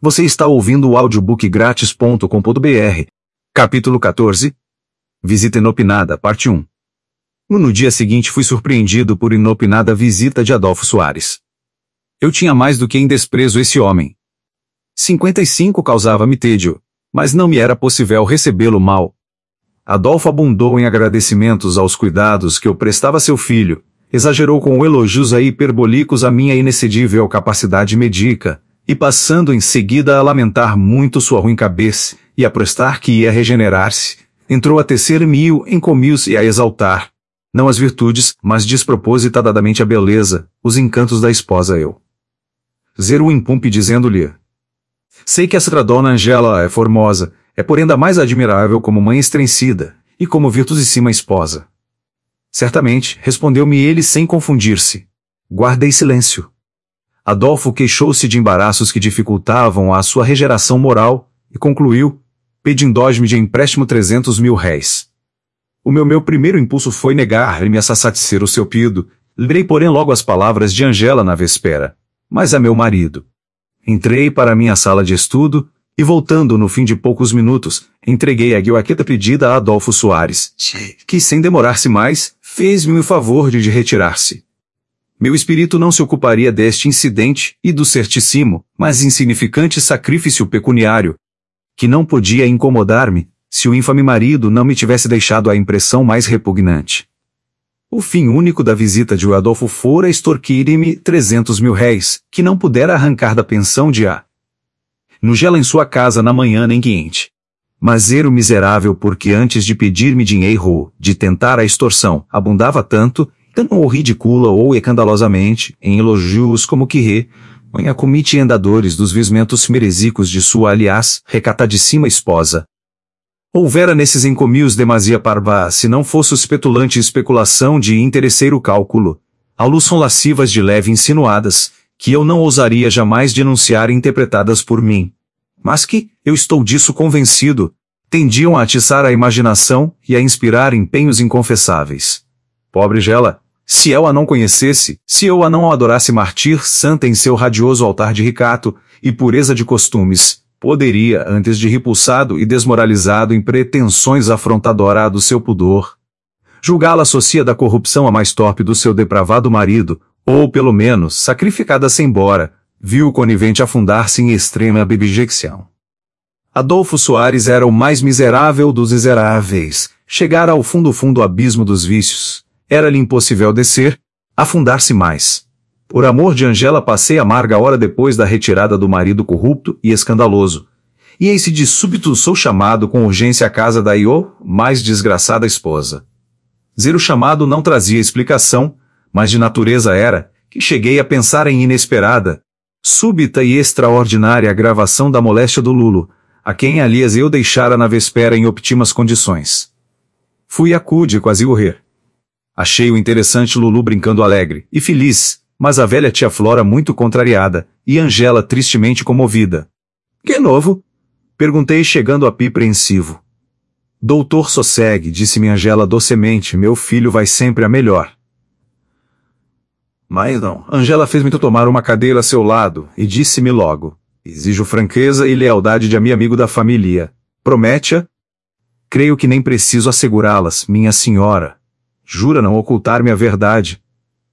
Você está ouvindo o audiobookgratis.com.br. Capítulo 14. Visita inopinada, parte 1. No dia seguinte fui surpreendido por inopinada visita de Adolfo Soares. Eu tinha mais do que em desprezo esse homem. 55 causava-me tédio, mas não me era possível recebê-lo mal. Adolfo abundou em agradecimentos aos cuidados que eu prestava a seu filho, exagerou com elogios hiperbólicos a minha inexcedível capacidade médica, e passando em seguida a lamentar muito sua ruim cabeça, e a prestar que ia regenerar-se, entrou a tecer mil encomios e a exaltar, não as virtudes, mas despropositadamente a beleza, os encantos da esposa eu. Zero o impumpe dizendo-lhe: sei que essa dona Angela é formosa, é porém ainda mais admirável como mãe estrencida, e como virtuosíssima esposa. Certamente, respondeu-me ele sem confundir-se. Guardei silêncio. Adolfo queixou-se de embaraços que dificultavam a sua regeneração moral, e concluiu, pedindo-me de empréstimo 300 mil réis. O meu primeiro impulso foi negar-me a satisfazer o seu pedido, lembrei porém logo as palavras de Angela na véspera, mas a meu marido. Entrei para minha sala de estudo, e voltando no fim de poucos minutos, entreguei a guioaqueta pedida a Adolfo Soares, que sem demorar-se mais, fez-me o favor de retirar-se. Meu espírito não se ocuparia deste incidente e do certíssimo, mas insignificante sacrifício pecuniário, que não podia incomodar-me, se o infame marido não me tivesse deixado a impressão mais repugnante. O fim único da visita de Adolfo fora extorquir-me 300 mil réis, que não pudera arrancar da pensão de A. Nugela em sua casa na manhã nem quente. Mas era o miserável porque antes de pedir-me dinheiro, de tentar a extorsão, abundava tanto, ou ridicula ou escandalosamente, em elogios como que em a comite andadores dos vismentos merezicos de sua aliás, recatadíssima esposa. Houvera nesses encomios demasia parva, se não fosse os petulante especulação de interesseiro cálculo, alusão lascivas de leve insinuadas, que eu não ousaria jamais denunciar interpretadas por mim. Mas que, eu estou disso convencido, tendiam a atiçar a imaginação e a inspirar empenhos inconfessáveis. Pobre Gela, se eu a não conhecesse, se eu a não adorasse mártir santa em seu radioso altar de ricato e pureza de costumes, poderia, antes de repulsado e desmoralizado em pretensões afrontadora do seu pudor, julgá-la associa da corrupção a mais torpe do seu depravado marido, ou pelo menos, sacrificada-se embora, viu o conivente afundar-se em extrema abjecção. Adolfo Soares era o mais miserável dos miseráveis, chegara ao fundo abismo dos vícios. Era-lhe impossível descer, afundar-se mais. Por amor de Angela passei amarga hora depois da retirada do marido corrupto e escandaloso. E eis de súbito sou chamado com urgência à casa da mais desgraçada esposa. Zero chamado não trazia explicação, mas de natureza era, que cheguei a pensar em inesperada, súbita e extraordinária agravação da moléstia do Lulo, a quem aliás eu deixara na véspera em óptimas condições. Fui acude quase correr. Achei o interessante Lulu brincando alegre e feliz, mas a velha tia Flora muito contrariada, e Angela tristemente comovida. Que novo? Perguntei chegando a pi apreensivo. Doutor sossegue, disse-me Angela docemente, meu filho vai sempre a melhor. Mas não, Angela fez-me tomar uma cadeira a seu lado, e disse-me logo, exijo franqueza e lealdade de meu amigo da família. Promete-a? Creio que nem preciso assegurá-las, minha senhora. Jura não ocultar-me a verdade?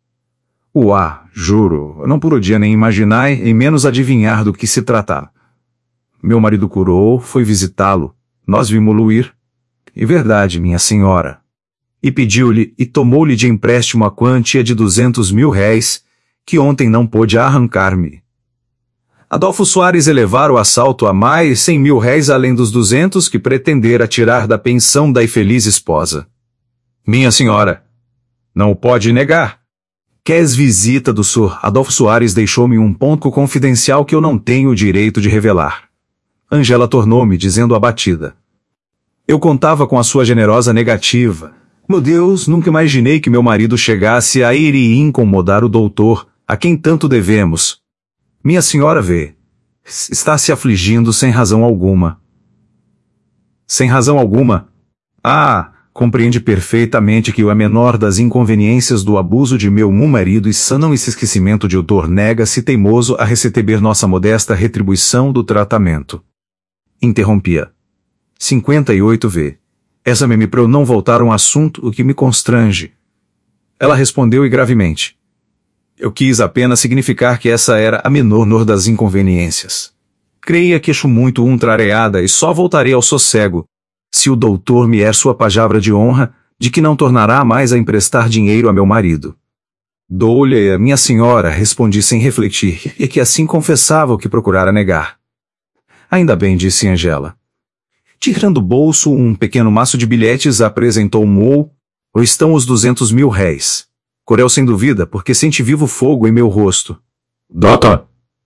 Juro, não podia nem imaginar e menos adivinhar do que se tratava. Meu marido curou, foi visitá-lo, nós vimos-lo ir. E verdade, minha senhora. E pediu-lhe e tomou-lhe de empréstimo a quantia de 200 mil réis, que ontem não pôde arrancar-me. Adolfo Soares elevara o assalto a mais 100 mil réis além dos 200 que pretendera tirar da pensão da infeliz esposa. Minha senhora, não o pode negar. Queres visita do Sr. Adolfo Soares deixou-me um ponto confidencial que eu não tenho o direito de revelar. Angela tornou-me dizendo abatida. Eu contava com a sua generosa negativa. Meu Deus, nunca imaginei que meu marido chegasse a ir e incomodar o doutor, a quem tanto devemos. Minha senhora vê. Está se afligindo sem razão alguma. Sem razão alguma? Compreende perfeitamente que o menor das inconveniências do abuso de meu marido e sanão esse esquecimento de autor nega-se teimoso a receber nossa modesta retribuição do tratamento. Interrompia. 58v. Essa me para eu não voltar a um assunto o que me constrange. Ela respondeu e gravemente. Eu quis apenas significar que essa era a menor das inconveniências. Creia que acho muito trareada e só voltarei ao sossego, se o doutor me er sua palavra de honra, de que não tornará mais a emprestar dinheiro a meu marido. Dou-lhe a minha senhora, respondi sem refletir, e que assim confessava o que procurara negar. Ainda bem, disse Angela. Tirando do bolso pequeno maço de bilhetes, apresentou-me ou estão os 200.000 réis. Corel sem dúvida, porque sente vivo fogo em meu rosto. Doutor.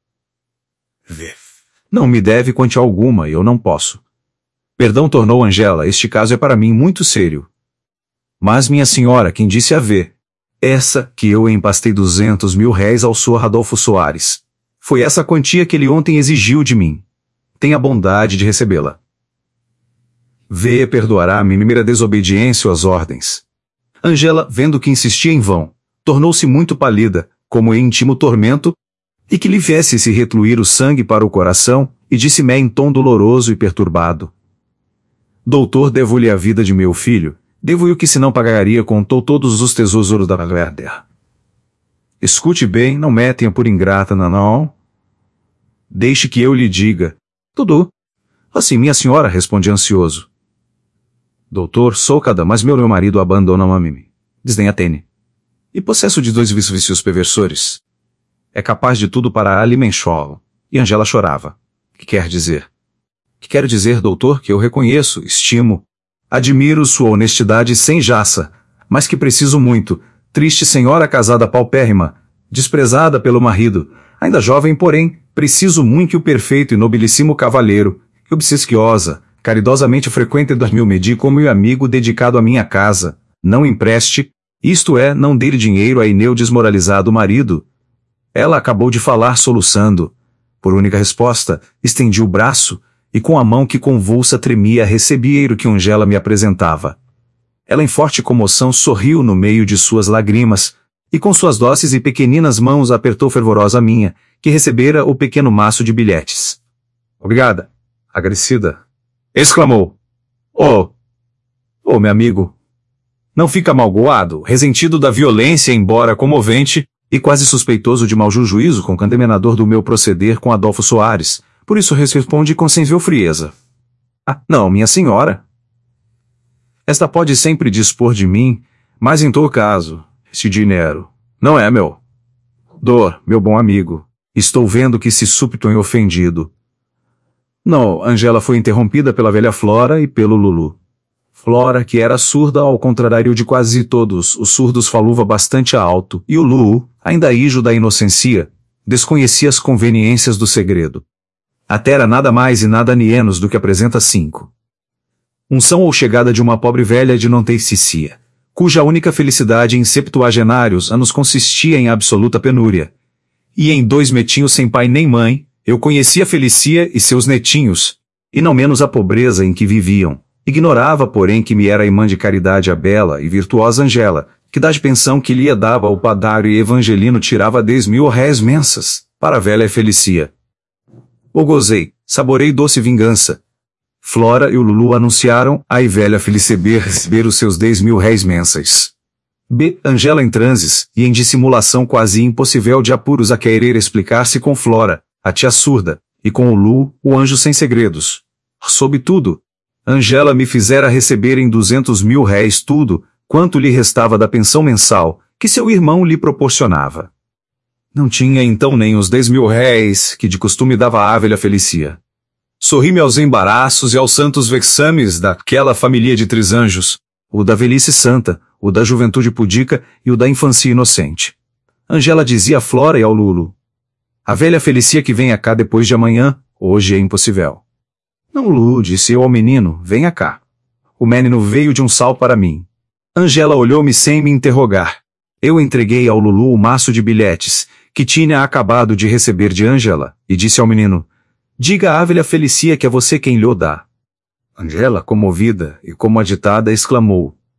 Não me deve quantia alguma, e eu não posso. Perdão, tornou Angela, este caso é para mim muito sério. Mas minha senhora, quem disse haver? Essa que eu empastei 200.000 réis ao Sr. Adolfo Soares. Foi essa quantia que ele ontem exigiu de mim. Tenha a bondade de recebê-la. Veia perdoará a minha desobediência às ordens. Angela, vendo que insistia em vão, tornou-se muito pálida, como em íntimo tormento, e que lhe viesse se recluir o sangue para o coração, e disse-me em tom doloroso e perturbado. Doutor, devo-lhe a vida de meu filho, devo-lhe o que se não pagaria com todos os tesouros da Verder. Escute bem, não me tenha por ingrata, não. Deixe que eu lhe diga. Tudo. Assim, minha senhora, respondi ansioso. Doutor, sou cada, mas meu marido abandona-me a mim. Desdenha Tene. E possesso de 2 vícios perversores. É capaz de tudo para alimentá-lo. E Angela chorava. Que quer dizer? Que quero dizer, doutor, que eu reconheço, estimo, admiro sua honestidade sem jaça, mas que preciso muito, triste senhora casada paupérrima, desprezada pelo marido, ainda jovem, porém, preciso muito que o perfeito e nobilíssimo cavalheiro, que obsequiosa, caridosamente frequente dormir-me como meu amigo dedicado à minha casa, não empreste, isto é, não dê dinheiro a Ineu desmoralizado marido. Ela acabou de falar soluçando. Por única resposta, estendi o braço, e com a mão que convulsa tremia recebi o que Angela me apresentava. Ela em forte comoção sorriu no meio de suas lágrimas, e com suas doces e pequeninas mãos apertou fervorosa a minha, que recebera o pequeno maço de bilhetes. Obrigada. Agradecida. Exclamou. Oh, meu amigo. Não fica malgoado, resentido da violência, embora comovente, e quase suspeitoso de mau juízo com o condemenador do meu proceder com Adolfo Soares. Por isso responde com sensível frieza. Ah, não, minha senhora. Esta pode sempre dispor de mim, mas em todo caso, este dinheiro, não é meu. Dor, meu bom amigo, estou vendo que se súbito em ofendido. Não, Angela foi interrompida pela velha Flora e pelo Lulu. Flora, que era surda ao contrário de quase todos, os surdos falava bastante alto, e o Lulu, ainda hijo da inocência, desconhecia as conveniências do segredo. Até era nada mais e nada menos do que apresenta 5. Unção ou chegada de uma pobre velha de não ter cicia, cuja única felicidade em 70 anos consistia em absoluta penúria. E em 2 metinhos sem pai nem mãe, eu conhecia Felicia e seus netinhos, e não menos a pobreza em que viviam. Ignorava, porém, que me era irmã de caridade a bela e virtuosa Angela, que da pensão que lhe dava o padário e Evangelino tirava 10.000 réis mensas, para a velha Felicia. O gozei, saborei doce vingança. Flora e o Lulu anunciaram a velha Felicebê receber os seus 10.000 réis mensas. B. Angela em transes, e em dissimulação quase impossível de apuros a querer explicar-se com Flora, a tia surda, e com o Lulu, o anjo sem segredos. Sob tudo, Angela me fizera receber em 200.000 réis tudo, quanto lhe restava da pensão mensal, que seu irmão lhe proporcionava. Não tinha então nem os 10.000 réis, que de costume dava à velha Felicia. Sorri-me aos embaraços e aos santos vexames daquela família de 3 anjos, o da velhice santa, o da juventude pudica e o da infância inocente. Angela dizia a Flora e ao Lulu. A velha Felicia que venha cá depois de amanhã, hoje é impossível. Não, Lulu, disse eu ao menino, venha cá. O menino veio de um sal para mim. Angela olhou-me sem me interrogar. Eu entreguei ao Lulu o maço de bilhetes, que tinha acabado de receber de Angela, e disse ao menino, diga à velha Felicia que é você quem lhe o dá. Angela, comovida e como agitada, exclamou,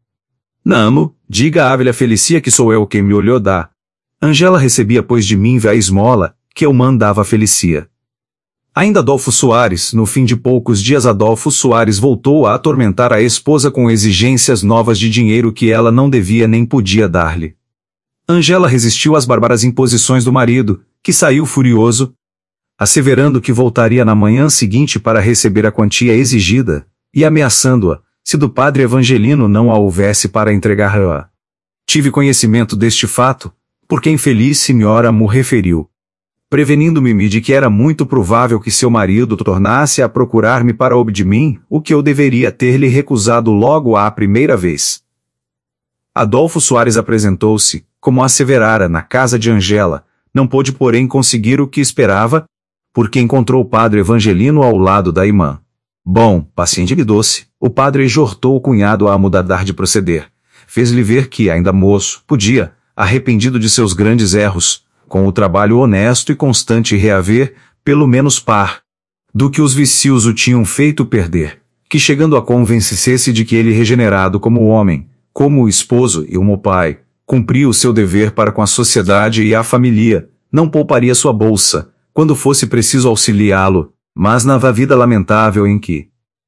Namo, diga à velha Felicia que sou eu quem me olhou dá. Angela recebia pois de mim a esmola, que eu mandava a Felicia. Ainda Adolfo Soares, no fim de poucos dias Adolfo Soares voltou a atormentar a esposa com exigências novas de dinheiro que ela não devia nem podia dar-lhe. Angela resistiu às bárbaras imposições do marido, que saiu furioso, asseverando que voltaria na manhã seguinte para receber a quantia exigida, e ameaçando-a, se do padre Evangelino não a houvesse para entregar-a. Tive conhecimento deste fato, porque a infeliz senhora mo referiu, prevenindo-me de que era muito provável que seu marido tornasse a procurar-me para obter de mim, o que eu deveria ter-lhe recusado logo à primeira vez. Adolfo Soares apresentou-se, como asseverara, na casa de Angela, não pôde porém conseguir o que esperava, porque encontrou o padre Evangelino ao lado da irmã. Bom, paciente e doce, o padre exortou o cunhado a mudar de proceder. Fez-lhe ver que, ainda moço, podia, arrependido de seus grandes erros, com o trabalho honesto e constante reaver, pelo menos par, do que os vícios o tinham feito perder, que chegando a convencer-se de que ele regenerado como homem, como o esposo e o pai, cumpria o seu dever para com a sociedade e a família, não pouparia sua bolsa, quando fosse preciso auxiliá-lo, mas na vida lamentável em que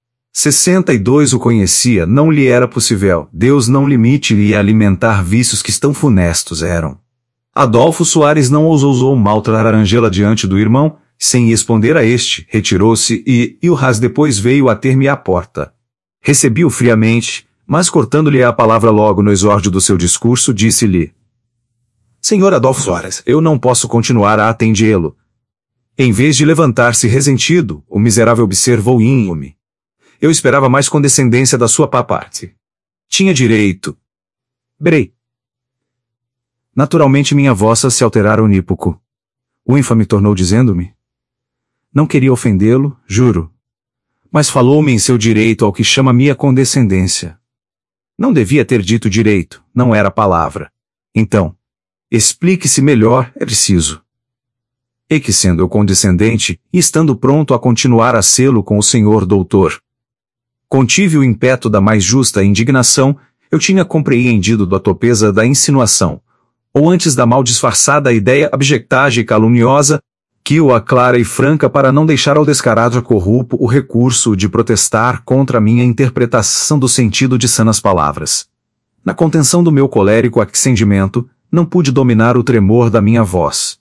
62 o conhecia não lhe era possível, Deus não limite-lhe alimentar vícios que tão funestos eram. Adolfo Soares não ousou maltratar Angela diante do irmão, sem responder a este, retirou-se e horas depois veio a ter-me à porta. Recebi-o friamente, mas cortando-lhe a palavra logo no exórdio do seu discurso, disse-lhe: Senhor Adolfo Soares, eu não posso continuar a atendê-lo. Em vez de levantar-se resentido, o miserável observou ínome. Eu esperava mais condescendência da sua parte. Tinha direito. Brei. Naturalmente minha voz se alterara unípoco. O infame tornou dizendo-me: Não queria ofendê-lo, juro. Mas falou-me em seu direito ao que chama minha condescendência. Não devia ter dito direito, não era a palavra. Então, explique-se melhor, é preciso. E que sendo eu condescendente, e estando pronto a continuar a sê-lo com o senhor doutor, contive o ímpeto da mais justa indignação, eu tinha compreendido da topeza da insinuação, ou antes da mal disfarçada ideia abjectagem e caluniosa, que o aclara e franca para não deixar ao descarado corrupto o recurso de protestar contra a minha interpretação do sentido de sanas palavras. Na contenção do meu colérico acendimento, não pude dominar o tremor da minha voz.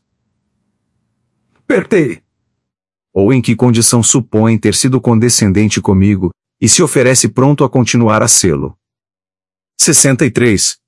Pertei. Ou em que condição supõe ter sido condescendente comigo, e se oferece pronto a continuar a sê-lo. 63.